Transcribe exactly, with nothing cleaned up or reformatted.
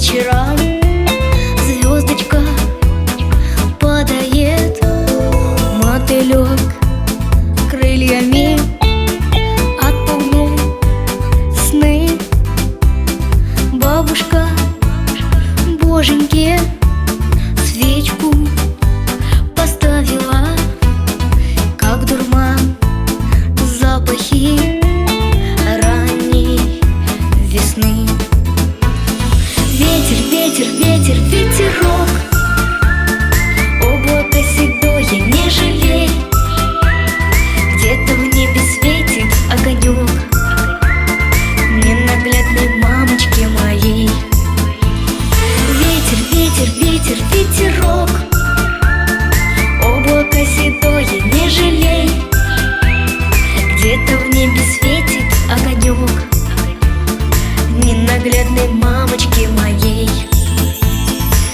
вечерам звездочка падает, мотылек крыльями отпугнул сны. Бабушка боженьке свечку поставила, как дурман запахи ранней весны. Ветер, ветер, ветер, ветерок, облако седое не жалей, где-то в небе светит огонек ненаглядной мамочки моей. Ветер, ветер, ветер, ветерок, облако седое не жалей, где-то в небе светит огонек ненаглядной мамочки.